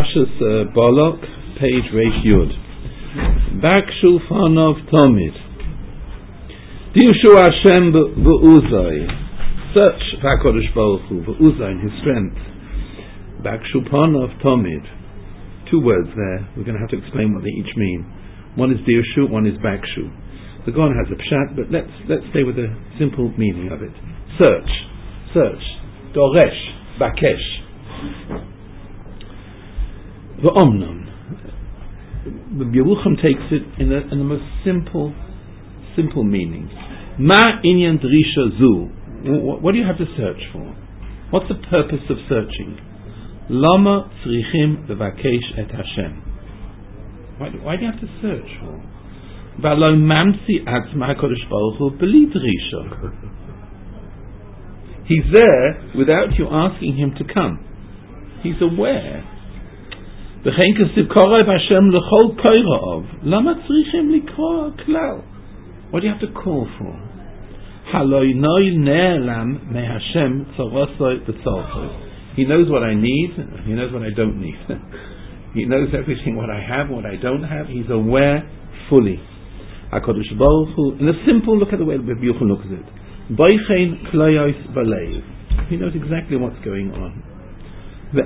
Parshas Balak, page Reish Yud. Bakshu Fanov Tomid. Dirshu Hashem v'uzay. Search HaKadosh Baruch Hu v'uzay in His strength. Bakshu Fanov Tomid. Two words there. We're going to have to explain what they each mean. One is Dirshu, one is Bakshu. The Gon has a pshat, but let's stay with the simple meaning of it. Search. Doresh, Bakesh. V'omnam. The Yerucham takes it in the most simple meaning. Ma inyan drisha zu. What do you have to search for? What's the purpose of searching? Lama tzrichim levakesh et Hashem. Why do you have to search for? V'alo mamsi atzma HaKadosh Baruch Hu b'li drisha. He's there without you asking Him to come. He's aware. What do you have to call for? He knows what I need, He knows what I don't need. He knows everything, what I have, what I don't have. He's aware fully. HaKadosh Baruch Hu, in a simple look at the way Rabbi Yochanan looks at it. He knows exactly what's going on. You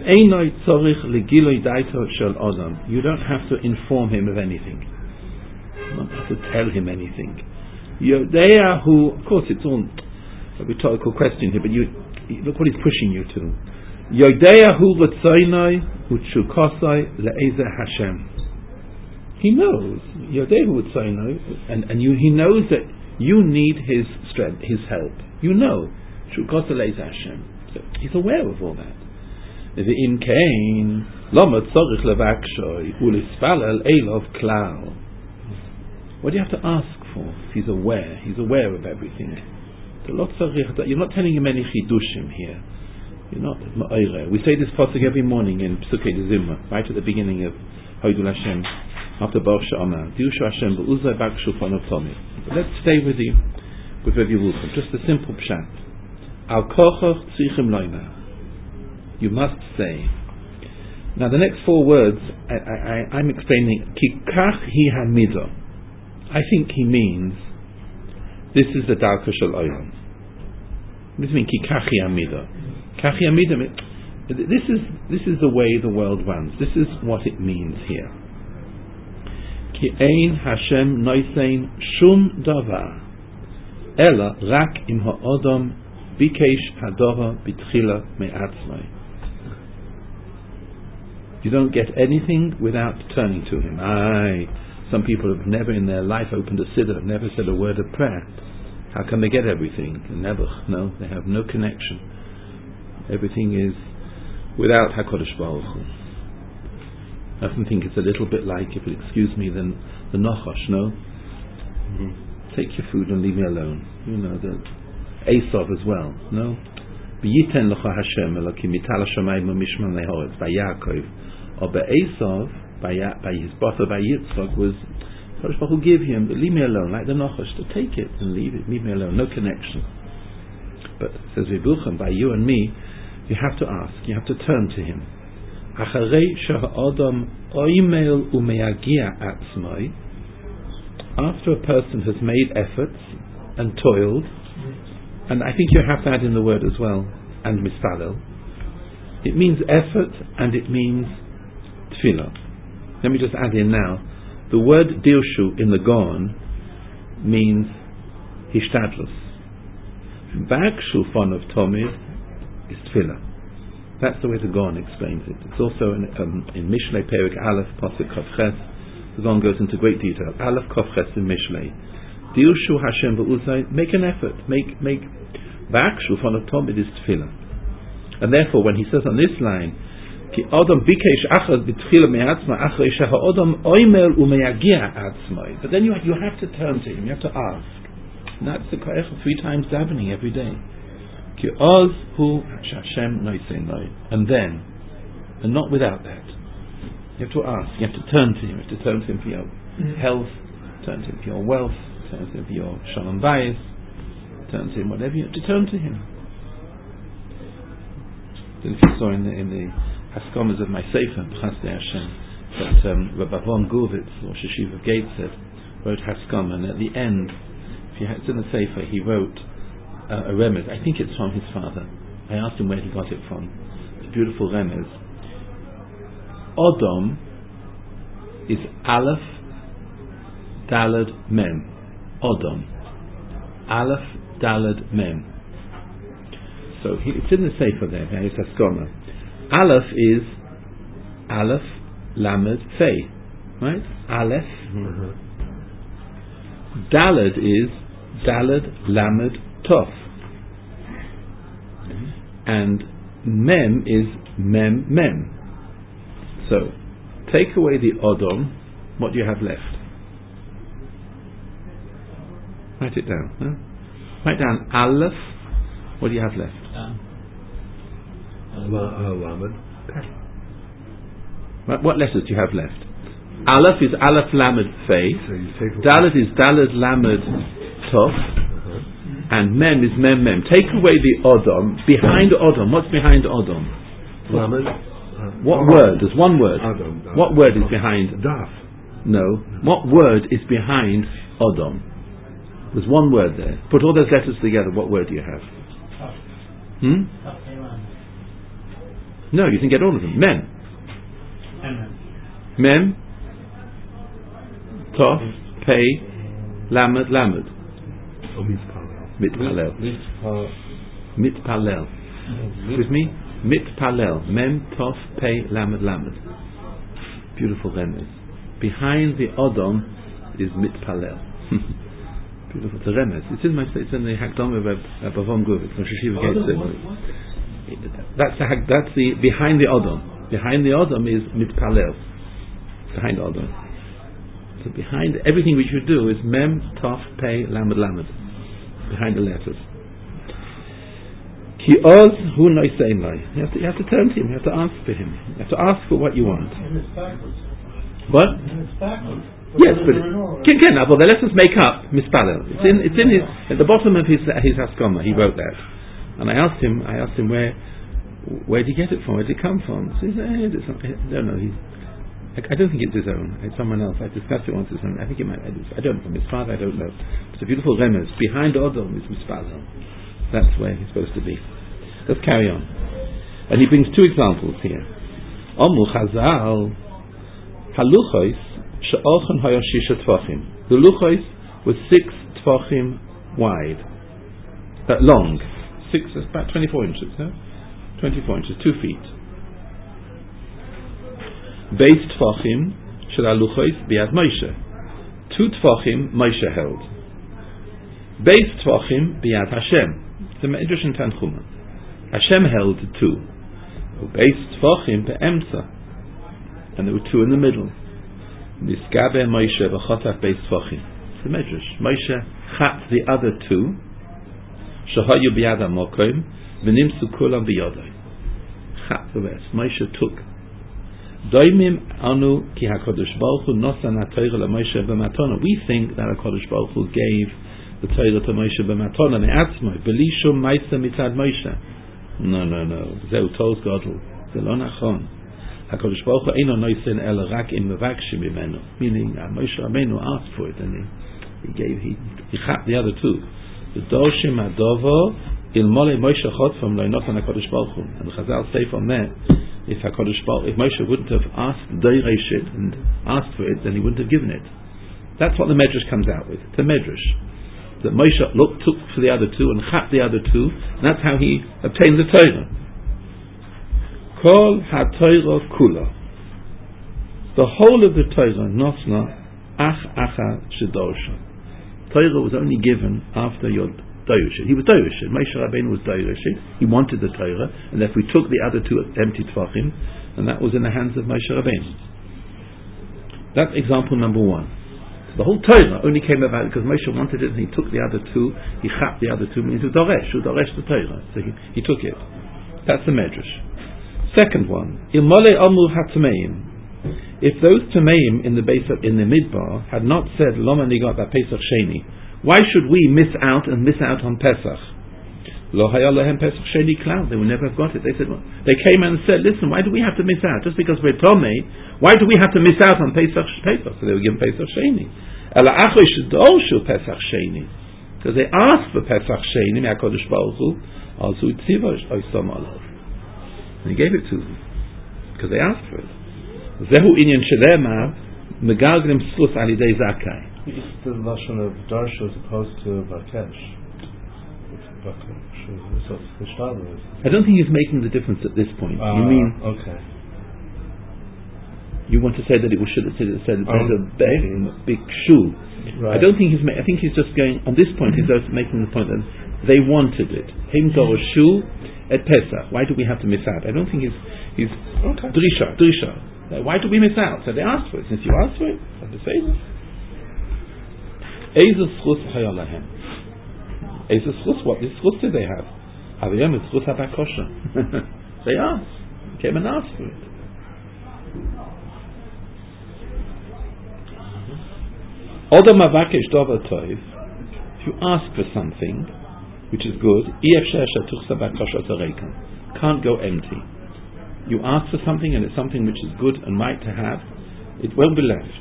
don't have to inform him of anything. You don't have to tell him anything. Of course it's all a rhetorical question here, but look what he's pushing you to. He knows. And he knows that you need his strength, his help. You know. So he's aware of all that. What do you have to ask for if he's aware? He's aware of everything. You're not telling him any chidushim here. You're not ma'ayre. We say this pasuk every morning in Pesukei Zimra, right at the beginning of Hoidul Hashem, after Baruch She'amar. Dirshu Hashem v'uzay bakshu fanov tomid. Let's stay with Rabbi Yerucham. Just a simple pshat. Al kochoch tzrichim loina. You must say. Now the next four words, I'm explaining. Kikach hi hamidah. I think he means this is the darka shel olam. What does it mean? Kikach hi hamidah. Kach hi hamidah. This is the way the world runs. This is what it means here. Ki ein Hashem noisein shum davar ela rak im ha'odam bikesh hadora bitchila me'atzmai. You don't get anything without turning to Him. Some people have never in their life opened a siddur, never said a word of prayer. How can they get everything? Never. No, they have no connection. Everything is without HaKadosh Baruch Hu. I often think it's a little bit like, if you'll excuse me, the Nachash, no? Mm-hmm. Take your food and leave me alone. You know, the Esav as well, no? V'yiten lecha Hashem elokim mital hashamayim u'mishman lehoretz by Yaakov. Or by Esav, by his brother, by Yitzchak, was HaKadosh Baruch Hu give him, leave me alone, like the Nachash, to take it and leave me alone, no connection. But says Rabbi Yochanan, by you and me, you have to ask, you have to turn to Him. Acharei sheha'adam oimel u'meyagia atzmai. After a person has made efforts and toiled, and I think you have that in the word as well, and mispalel. It means effort and it means tefillah. Let me just add in now, the word dirshu in the Gon means hishtadlus. Bakshu fanov tomid is tefillah. That's the way the Gon explains it. It's also in Mishlei Perik Aleph Pasuk Kaf Ches. The Gon goes into great detail. Aleph Kaf Ches in Mishlei. Dirshu Hashem v'uzay. Make an effort. Make. Bakshu fanov tomid is tefillah. And therefore, when he says on this line, Ki Adam bikesh achad b'tchila me'atzma achrei sheha'adam oimel u'meyagia atzmai. But then you have to turn to Him. You have to ask. And that's the koach of 3 times davening every day. Ki oz hu Hashem noisein noi. And then, and not without that, you have to ask. You have to turn to Him. You have to turn to Him for your health. Turn to Him for your wealth. Turn to Him for your shalom bayis. Turn to Him whatever you have to turn to Him. If you saw in the Haskamas of my Sefer, B'chasdei Hashem, that Rabbi Avram Gurvitz, Rosh Yeshiva of Gateshead, wrote Haskama, and at the end, it's in the Sefer, he wrote a remez. I think it's from his father. I asked him where he got it from. It's a beautiful remez. Odom is Aleph Daled Mem. Odom. Aleph Daled Mem. So it's in the Sefer there. It's Haskama. Aleph is Aleph Lamed Fei, right? Aleph. Daled is Daled Lamed Tov, and Mem is Mem Mem. So take away the Odom. What do you have left? Write it down. Huh? Write down Aleph. What do you have left? What letters do you have left? Aleph is Aleph Lamed Fei. Dalet is Dalet Lamed Tov. And Mem is Mem Mem. Take away the Odom. Behind Odom. What's behind Odom? What word? There's one word. What word is behind? Daf. No. What word is behind Odom? There's one word there. Put all those letters together. What word do you have? No, you can get all of them. Mem. Mem. Tov. Pei. Lamed. Lamed. Mitpalel. Mitpalel. With me? Mitpalel. Mem. Tov. Pei. Lamed. Lamed. Beautiful remez. Behind the Odom is Mitpalel. Beautiful. It's a remez. It's in the Hakdama of Avram Gurvitz. That's the behind the Odom. Behind the Odom is Mitpalel. Behind Odom. So behind everything which you do is Mem, Tov, Pei, Lamed, Lamed. Behind the letters. Ki oz hu noisein lai. You have to turn to him. You have to ask for him. You have to ask for what you want. What? Yes, but well, the letters make up Mispalel. It's in his at the bottom of his Haskama. He wrote that, and I asked him where did he get it from? Where did it come from? So he said, I don't know. I don't think it's his own. It's someone else. I discussed it once. I think it might. I don't know. From his father, I don't know. It's a beautiful remez. Behind Odom is Mispalel. That's where he's supposed to be. Let's carry on. And he brings two examples here. Omu Chazal Haluchos. The luchos was 6 tfachim wide, long. That's about 24 inches. 24 inches, 2 feet. Beis tfachim shel haluchos biad Moshe. 2 tfachim Moshe held. Beis tfachim biad Hashem. It's a Midrash in Tanchuma. Hashem held 2. Beis tfachim be'emtza, and there were 2 in the middle. Niskabe Moshe v'chotav beis tfachim. It's the Midrash. Moshe chat the other 2. Shahayu biyad hamokom v'nimsu kulam biyodai. Chat the rest. Moshe took. Doimim anu ki HaKadosh Baruch Hu nosan haTorah leMoshe b'matona. We think that HaKadosh Baruch Hu gave the Torah to Moshe b'matona me'atzmai b'li shum ma'isa mitzad Moshe. No. Zeu tos gadol. Ze lo nachon. HaKadosh Baruch Hu eino noisen el rak im mevakshim imenu. Meaning, Moshe Rabbeinu asked for it, and he chat the other 2. The doshim adovo ilmole Moshe chotfam lo inotan HaKadosh Baruch Hu. And the Chazal say from there, if Moshe wouldn't have asked Doireshit and asked for it, then he wouldn't have given it. That's what the Medrash comes out with. The Medrash. That Moshe took for the other 2 and chat the other 2, and that's how he obtained the Torah. Kol ha-Torah kula. The whole of the Torah, nosna ach acha shedorsha. Torah was only given after your Doireshit. He was Doireshit. Moshe Rabbeinu was Doireshit. He wanted the Torah, and therefore we took the other 2 empty tefachim, and that was in the hands of Moshe Rabbeinu. That's example number 1. So the whole Torah only came about because Moshe wanted it, and he took the other 2. He chat the other 2, means he doresh the Torah. So he took it. That's the Medrash. Second one, Ilmole Amru HaTameim. If those Tameim in the Midbar had not said Loma Nigat Pesach Sheni, why should we miss out on Pesach? Lo haya lehem Pesach Sheni klal. They would never have got it. They said, they came and said, listen, why do we have to miss out? Just because we're Tomei, why do we have to miss out on Pesach? So they were given Pesach Sheni. Ela achoy shedorshu Pesach Sheni. Because they asked for Pesach Sheni, me'HaKadosh Baruch Hu, also tzivosh oisam alav. And he gave it to them. Because they asked for it. Zehu inyan shelema, megalglim sus alidei zakai. It's the lashon of darshu as opposed to vakesh. I don't think he's making the difference at this point. You mean? Okay. You want to say that it should have said there's a big shoe. Right. I don't think I think he's just going on this point. He's just making the point that they wanted it. Him dor shoe at Pesach. Why do we have to miss out? I don't think he's okay. Drisha. Why do we miss out? So they asked for it. Since you asked for it, I have to say this. Eizos chus hayalahem. Eizos chus. What chus did they have? Avayim is chus habakosha. They asked. Came and asked for it. Odom avakesh dover toiv. If you ask for something which is good, can't go empty. You ask for something and it's something which is good and right to have, it won't be left.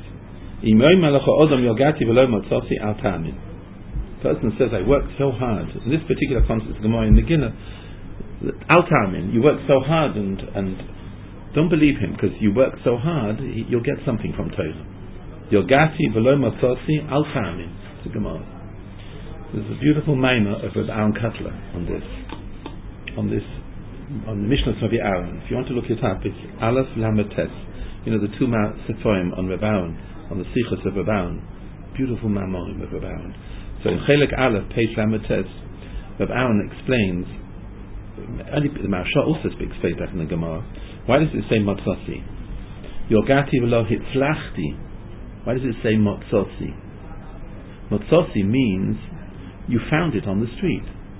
Person says, I worked so hard. In this particular context, Gemara in Megillah, Al-Tamin, you work so hard and don't believe him, because you work so hard, you'll get something from Torah. Yogati v'lo matzosi Al-Tamin. It's a Gemara. There's a beautiful maimah of Reb Aaron Kotler on the Mishnah of Rabbi Aaron. If you want to look it up, it's Aleph Lamed Tes. You know, the two Seforim on Reb Aaron, on the Sichos of Reb Aaron. Beautiful maimorim of Reb Aaron. So in Chelek Aleph, page Lamed Tes, Reb Aaron explains, the Maharsha also speaks Pesach in the Gemara. Why does it say Matzosi? Yogati v'lo hitzlachti. Why does it say Matzosi? Matzosi means you found it on the street.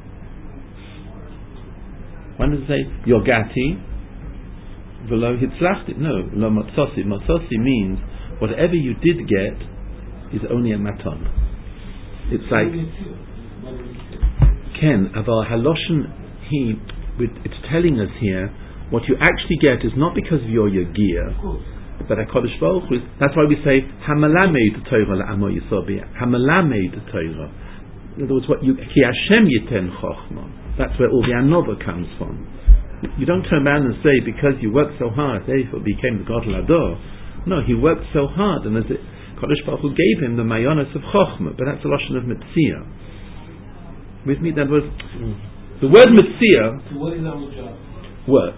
Why does it say Yogati v'lo hitzlachti? No, lo Matzosi. Matzosi means whatever you did get is only a maton. It's like Ken Aval Haloshen it's telling us here what you actually get is not because of your yagir, but HaKadosh Baruch Hu. That's why we say Hamalamed Torah la'amo Yisrael. Hamalamed Torah. In other words, what you Ki Hashem Yiten Chochma. That's where all the anova comes from. You don't turn around and say because you worked so hard, therefore became the Gadol Hador. No, he worked so hard, and as Kadosh Baruch Hu gave him the mayonos of Chochma, but that's a lashon of Metzia. With me, that was the word Metzia. So what is our job? Work.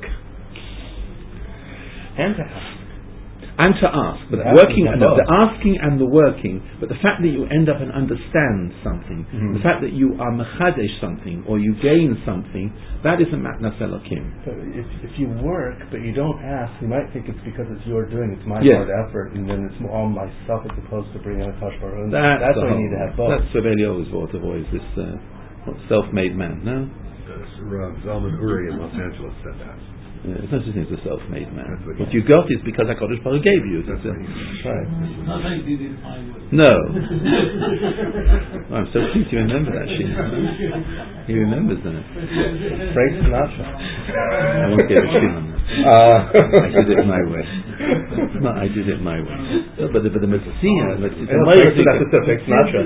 And to ask, but the asking and the working, but the fact that you end up and understand something, the fact that you are mechadesh something, or you gain something, that is a matnas elokim. So if you work, but you don't ask, you might think it's because it's your doing, it's my hard effort, and then it's all myself as opposed to bringing a Tosh Baruch. That's why you need to have both. That's Rebelio's word of always, this self-made man, no? Zalman Uri in Los Angeles said that. It's not just a self-made man. What you got is because HaKadosh Baruch Hu gave you. That's right. Right. Not like they did my way. No. I'm so pleased you remember that, Sheen. He remembers that. Frank Sinatra. I won't give a shit on that. I did it my way. No, I did it my way. No, but the Messiah, it's a Frank Sinatra.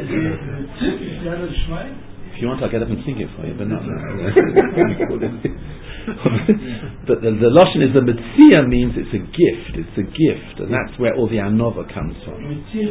If you want, I'll get up and sing it for you, but not now. But the lashon is the Metzia means it's a gift, and that's where all the anova comes from.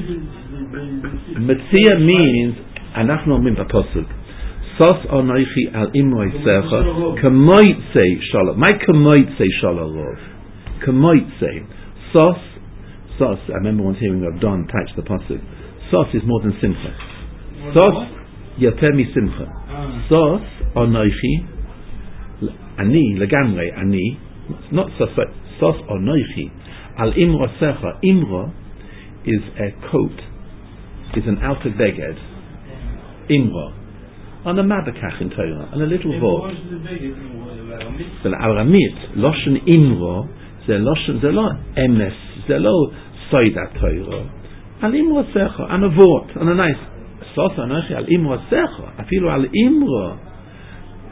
Metzia means anachnu omrim b'pasuk sos onoichi al imroi secha kamoitzei shalom. My kamoitzei shalom rov. Kamoitzei sos. I remember once hearing Rav Don touch the pasuk. Sos is more than simcha. Sos yater mi simcha. Sos onoichi. Ani, legamre, ani, not sos onoichi, al imro secha. Imro is a coat, is an outer beged. Imro. On a mabakach in Torah, on a little vort. But Aramit, loshen imro, ze lo emes, ze lo soidat Torah. Al imro secha, on a vort, on a nice, sos onoichi, al imro secha, afilu al imro.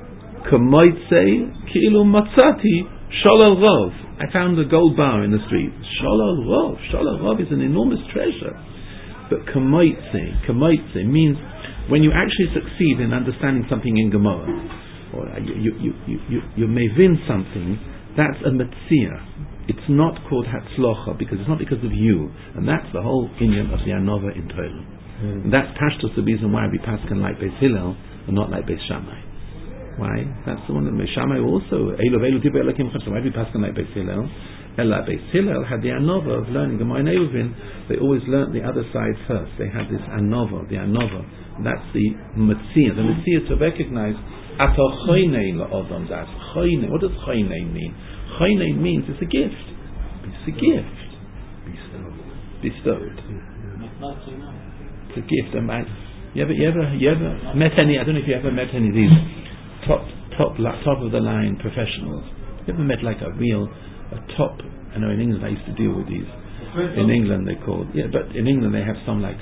Kamoitse ki'ilu matzati sholal rov. I found a gold bar in the street. Sholal rov. Sholal rov is an enormous treasure. But kamoitse means when you actually succeed in understanding something in Gemara, or you may win something, that's a metzia. It's not called hatzlocha because it's not because of you, and that's the whole inyan of the anova in Torah. And that's pashtus the reason why we paskin like Beis Hillel and not like Beis Shammai. Why? That's the one that Beis Shammai also. Why do we paskin like Beis Hillel? Ella Beis Hillel had the anova of learning Gemara Neuvin. They always learnt the other side first. They had this anova, the anova. That's the metzia. The metzia to recognize atochoinei la'odam. That's choinei. What does choinei mean? Choinei means it's a gift. It's a gift. Bestowed. It's a gift. You ever met any? I don't know if you ever met any of these top of the line professionals. You ever met like a top? I know in England I used to deal with these. In England they called but in England they have some like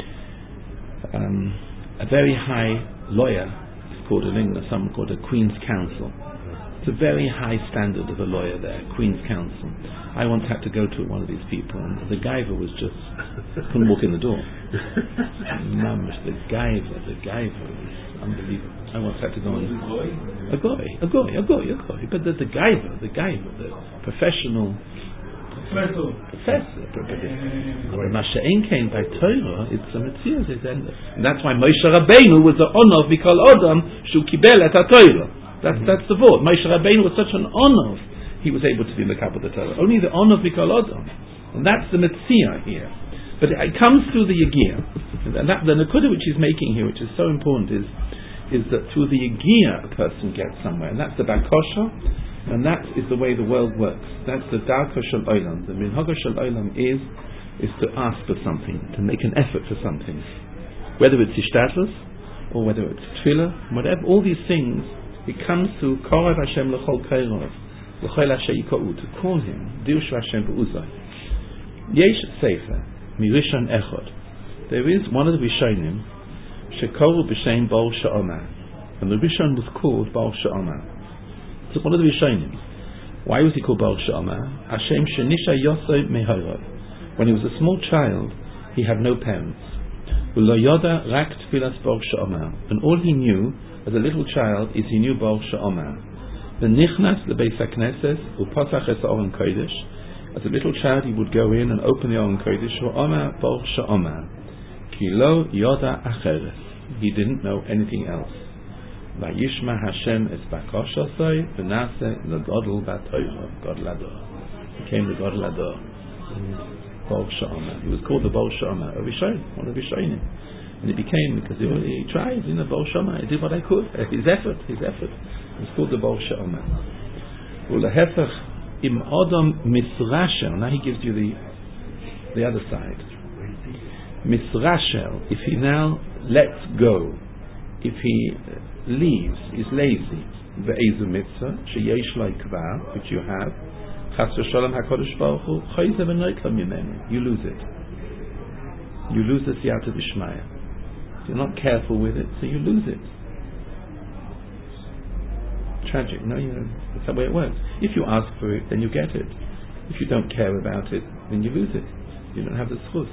a very high lawyer. It's called in England someone called a Queen's Counsel. It's a very high standard of a lawyer there, Queen's Counsel. I once had to go to one of these people, and the guyver was just couldn't walk in the door. Mamish, the guyver was unbelievable. I once had to go on a goy, but the guyver, the professional professor. But Masha'en came by Torah, it's a mitzvah. And that's why Moshe Rabbeinu was the honor Mikol Adam Shu Kibel et HaTorah. That's the word. Moshe Rabbeinu was such an honor. He was able to be Mekabel the Torah. Only the honor of Mikol Adam. And that's the mitzvah here. But it comes through the Yagir. And the Nakuda which he's making here, which is so important, is that through the Yagir a person gets somewhere. And that's the Bakosha. And that is the way the world works. That's the Darka Shel Olam. The Minhag Shel Olam is to ask for something, to make an effort for something. Whether it's Ishtadlus, or whether it's Tefillah, whatever, all these things, it comes to Korav Hashem L'chol Kairov, L'chol Hashem Yika'u, to call him, Dirshu Hashem B'uzay. Yesh Sefer, Mirishon Echad. There is one of the Rishonim, Shekoru B'Shem Baal She'omar. And the Rishon was called Baal She'omar. So one of the Rishonim. Why was he called Baal She'omar? Hashem Shenisha Yosei Mehorav. When he was a small child, he had no parents. U'lo yoda rak tfilas Baal She'omar. And all he knew as a little child is he knew Baal She'omar. The nichnas lebeis hakneses u'pasach es ha'oren kodesh. As a little child, he would go in and open the Oren Kodesh. U'omar Baal She'omar. Ki lo yoda acheres. He didn't know anything else. Vayishma Hashem es bakoshosoi v'nase l'godol b'toyro. Godel Ador. Became the Godel Ador. Baal She'omar. He was called the Baal She'omar. A Rishon, one of the Rishonim. And it became because he tried, Baal She'omar. I did what I could. His effort. It was called the Baal She'omar. Ulehefach im Adam misrashel. Now he gives you the other side. Misrashel. If he now lets go, if he leaves, is lazy. Ve'ezu mitzvah sheyesh lo kvar, which you have. Chas v'sholom HaKadosh Baruch Hu chayze v'noikla mimenu. You lose it. You lose the siyata d'shmaya. You're not careful with it, so you lose it. Tragic, no? That's the way it works. If you ask for it, then you get it. If you don't care about it, then you lose it. You don't have the schus.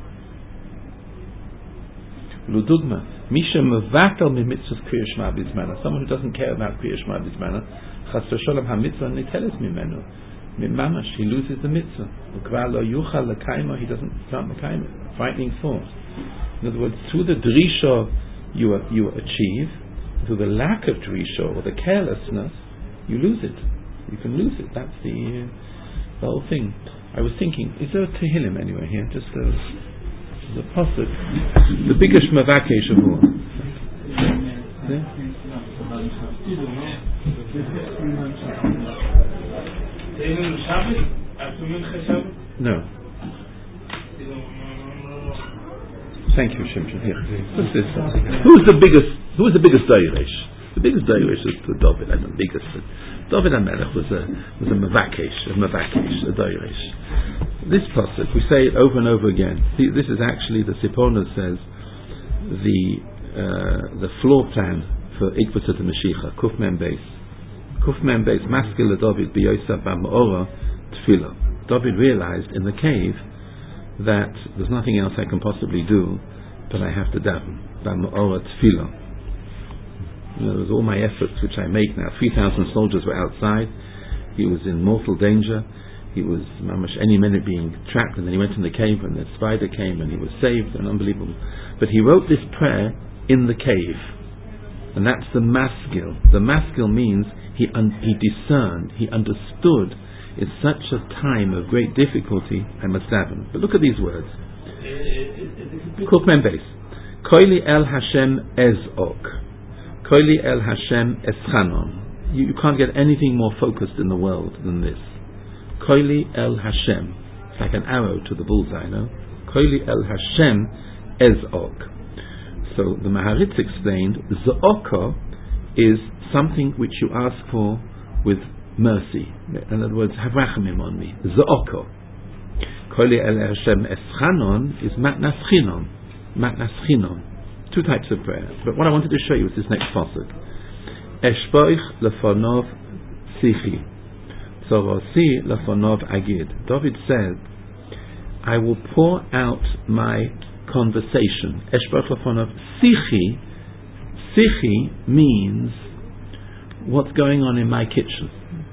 Ludugma, Misha mevatel mimitzvos Kriya Shema B'zmana. Someone who doesn't care about Kriya Shema B'zmana, Chas v'sholom hamitzvah niteles mimenu. Mimamash, he loses the mitzvah. Ukvar lo yuchal l'kaimo, he can't mekayim it. Frightening thought. In other words, through the drisha you achieve, through the lack of drisha or the carelessness, you lose it. You can lose it. That's the whole thing. I was thinking, is there a Tehillim anywhere here? Just the pasuk, the biggest mavakesh of all. No. Thank you, Shimshon. Here. What's this? Who's the biggest Dayresh? The biggest Dayresh is the David. I don't know, biggest. David HaMelech was a mavakesh, a Dayresh. This pasuk, we say it over and over again. See, this is actually, the Sipona says, the floor plan for Ikvus of the Mashiach, Kuf Mem Beis. Kuf Mem Beis, Maskil David B'Yosef B'Ma'ora Tefillah. David realized in the cave that there's nothing else I can possibly do, but I have to daven. B'Ma'ora Tefillah. There's all my efforts which I make now. 3,000 soldiers were outside. He was in mortal danger. He was any minute being trapped, and then he went in the cave and the spider came and he was saved, and unbelievable. But he wrote this prayer in the cave, and that's the maskil. The maskil means he discerned, he understood. It's such a time of great difficulty, I must daven. But look at these words. Kuf Mem Beis. Koili el Hashem ezok. Koili el Hashem eschanon. You can't get anything more focused in the world than this. Koili el Hashem. It's like an arrow to the bullseye, no? Koili el Hashem ezok. So the Maharitz explained, Zo'oko is something which you ask for with mercy. In other words, have rachamim on me. Zo'oko. Koili el Hashem eschanon is matnas chinon. Matnas chinon. Two types of prayer. But what I wanted to show you is this next pasuk. Eshpoich lefonov sichi, tzorosi lefonov agid. David said, I will pour out my conversation. Eshpoich lefonov sichi. Sichi means what's going on in my kitchen,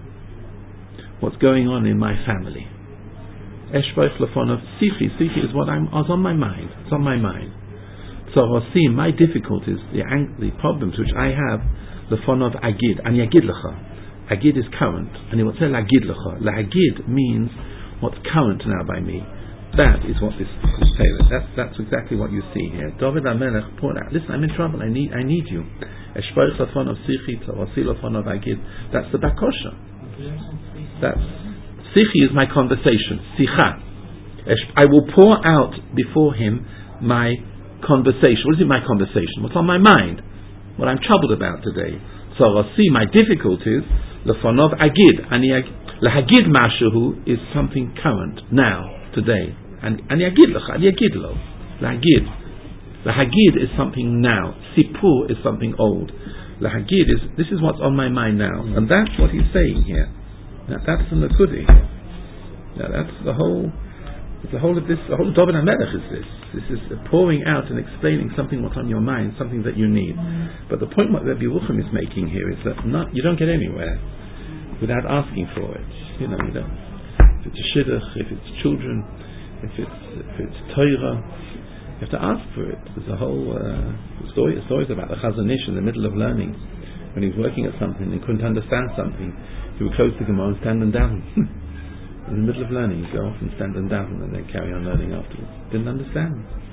what's going on in my family. Eshpoich lefonov sichi. Sichi is what was on my mind. It's on my mind. So I see my difficulties, the problems which I have, the fon of agid, and yagid lecha. Agid is current, and he will say lagid lecha. Lagid means what's current now by me. That is what this is saying. That's exactly what you see here. David HaMelech poured out. Listen, I'm in trouble. I need you. Eshpoich lefon of sichi, tzorosi lefon of agid. That's the bakosha. That's sichi is my conversation. Sicha. I will pour out before him my conversation. What is it, my conversation? What's on my mind? What I'm troubled about today. So I'll see my difficulties. Lefonov agid. Lahagid mashahu is something current, now, today. And yagid lecha, yagid lo. Lahagid. Lahagid is something now. Sipur is something old. Lahagid is, this is what's on my mind now. And that's what he's saying here. Now, that's the Nakudi. Now that's the whole of this, the whole of David HaMelech is this. This is pouring out and explaining something what's on your mind, something that you need. But the point what Rabbi Yerucham is making here is that you don't get anywhere without asking for it. You know, if it's a shidduch, if it's children, if it's Torah, you have to ask for it. There's a whole stories about the Chazon Ish in the middle of learning. When he was working at something and couldn't understand something, he would close the Gemara and stand and down. In the middle of learning, go off and stand and down, and then carry on learning afterwards. Didn't understand.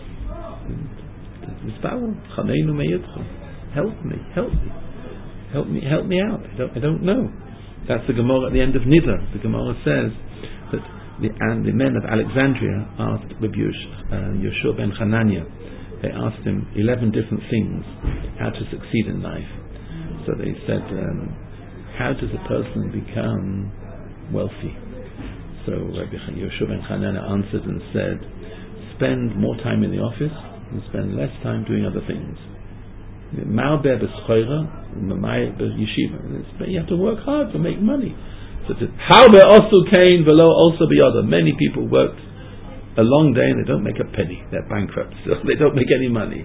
Help me out. I don't know. That's the Gemara at the end of Nida. The Gemara says that the men of Alexandria asked Rabbi Yoshua ben Hanania. They asked him 11 different things how to succeed in life. So they said, how does a person become wealthy? So Rabbi Yoshua ben Hanania answered and said, spend more time in the office and spend less time doing other things. You have to work hard to make money. So many people worked a long day and they don't make a penny. They're bankrupt, so they don't make any money.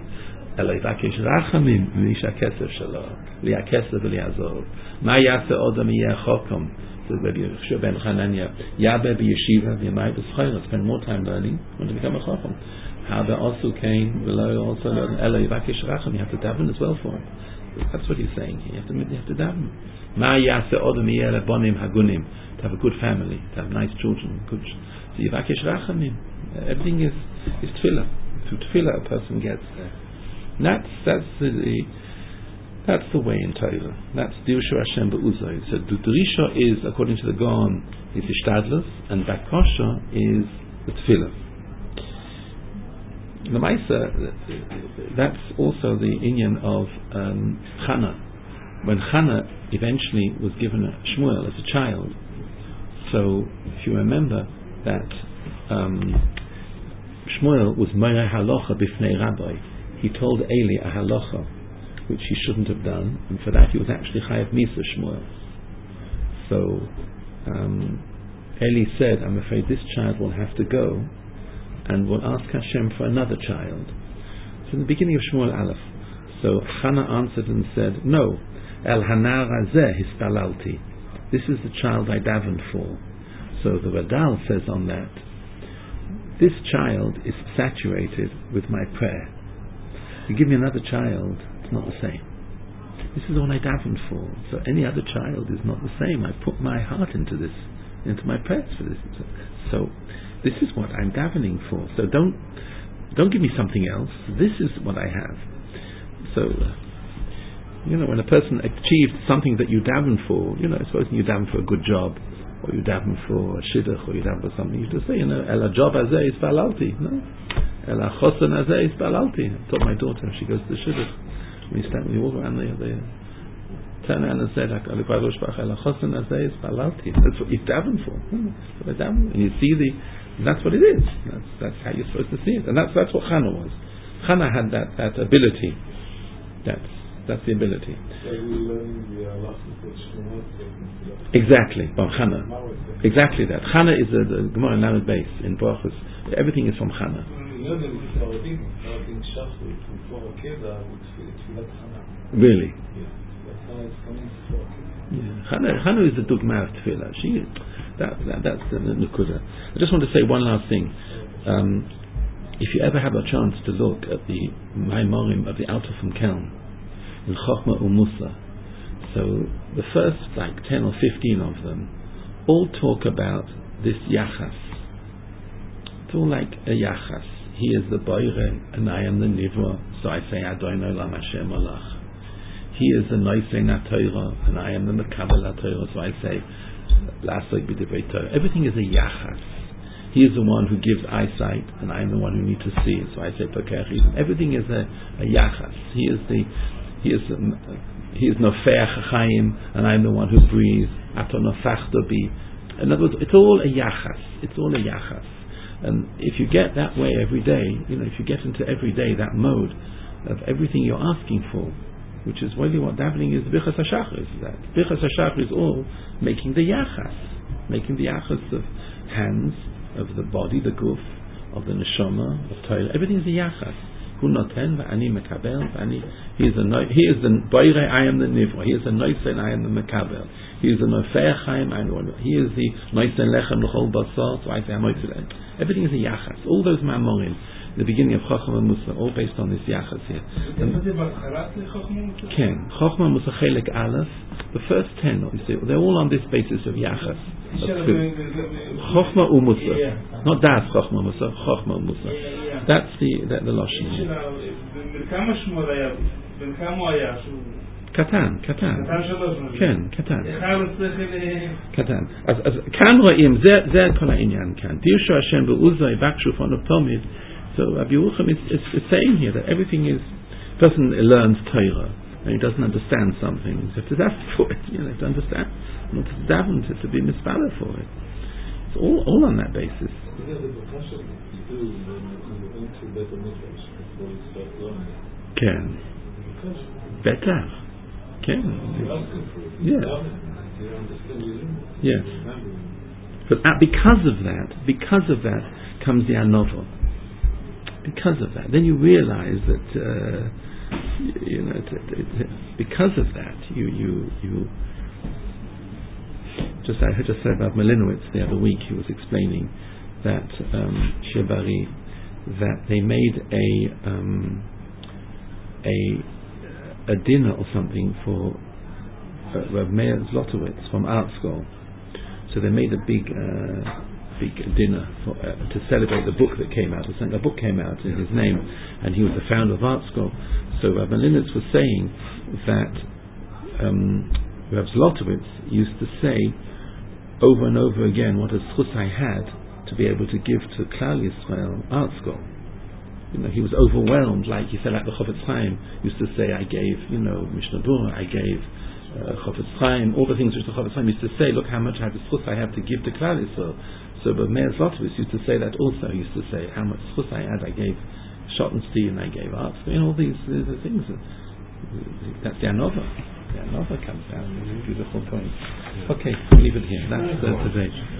So Rabbi Yoshua ben Hanania, Yabe b'yeshiva v'yamai spend more time learning, want to become a chacham. How the also came below also Ela Yivakesh Racham. You have to daven as well for him. That's what he's saying here. You have to daven. Ma yase odom yele bonim hagunim. To have a good family, to have nice children, good. So Yivakesh Rachamim. Everything is tefillah. Through tefillah a person gets there. That's the way in Torah. That's Dirshu Hashem Be'uzay. So the Drisha is, according to the Gaon, is Ishtadlus, and Bakosha is the Tefillah. The Maisa, that's also the inyan of Chana. When Chana eventually was given a Shmuel as a child, so if you remember that Shmuel was Meireh Halacha Bifnei Rabbi. He told Eli a halacha which he shouldn't have done, and for that he was actually Chayav Misa Shmuel. So Eli said, I'm afraid this child will have to go, and will ask Hashem for another child. So in the beginning of Shmuel Aleph, so Hannah answered and said, no, El Hanar Hazeh Hispalalti. This is the child I davened for. So the Radal says on that, this child is saturated with my prayer. You give me another child, it's not the same. This is all I davened for. So any other child is not the same. I put my heart into this, into my prayers for this. So this is what I'm davening for. So don't give me something else. This is what I have. So when a person achieved something that you daven for, supposing you daven for a good job, or you daven for a shidduch, or you daven for something, you just say, Ela job azeh is balalti, no? Ela chosen azeh is balalti. I told my daughter, she goes to the shidduch, we walk around the turn around and said, Ela chosen azeh is balalti. That's what you daven for. That's what I daven. And you see that's what it is. That's how you're supposed to see it. And that's what Chana was. Chana had that ability. That's the ability. Exactly. From Chana. Exactly that. Chana is the Gemara in Lamed Beis in Brachos. Everything is from Chana. Really? Yeah. Chana is the Dugma of Tefillah. That's the Nukuda. I just want to say one last thing. If you ever have a chance to look at the Maimorim of the Alter from Kelm in Chochmah Umusa, so the first 10 or 15 of them all talk about this Yachas. It's all like a Yachas. He is the Boire and I am the Nivra, so I say Adonai Olam Hashem Alach. He is the Noisei NaTorah and I am the Mekabel HaTorah, so I say Lasek B'divrei Torah. Everything is a Yachas. He is the one who gives eyesight, and I am the one who need to see. So I say Pekach. Everything is a Yachas. He is Nofeach Chaim, and I am the one who breathes. Ato Nofachto Bi. In other words, it's all a Yachas. It's all a Yachas. And if you get that way every day, if you get into every day that mode of everything you're asking for, which is really what davening is, Birchas HaShachar is that. Birchas HaShachar is all making the Yachas of hands, of the body, the guf, of the neshama, of Torah. Everything is a Yachas. Hu noten v'ani mekabel v'ani. He is the boire, I am the nivra. He is the noisen, I am the mekabel. He is the nofeach chaim, I am the one. He is the noisen lechem l'chol basar. So I say amoytzilem. Everything is a Yachas. All those mamorim, the beginning of Chochmah Musa, all based on this Yachas here. Ken Chochmah Musa Chelek Aleph. The first 10, you see, they're all on this basis of Yachas. Chochmah Musa, not Das Chochmah Musa, Chochmah Musa. That's the Lashon. Katan. Ken, Katan. As kan ro'im, זה כל העניין כאן. תירשו השם בעוזו יבקשו פונו תמיד. So Rabbi Yerucham is saying here that everything is, person learns Torah and he doesn't understand something, you have to daven for it, you have to understand, not to daven, to be misspelled for it. It's all on that basis. Ken. Better. Ken. Yes. But because of that comes the Anova. Because of that, then you realize that because of that, you just I just said about Malinowitz the other week. He was explaining that Shebari, that they made a dinner or something for Rav Meir Zlotowitz from Art School. So they made a big dinner to celebrate the book that came out. A book came out in his name, and he was the founder of Art School. So Rav Malinowitz was saying that Rav Zlotowitz used to say over and over again what a zchus I had to be able to give to Klal Yisrael Art School. He was overwhelmed, like he said, like the Chofetz Chaim used to say, I gave, Mishnah Berurah, I gave Chofetz Chaim, all the things which the Chofetz Chaim used to say, look how much zchus I have to give to Klal Yisrael. So but Meir Zlotowitz used to say that also. He used to say how much zchus I had, I gave Schottenstein, I gave Art School, all these things. That's the Anova. The Anova comes down. It's a beautiful point. Okay, leave it here. That's today.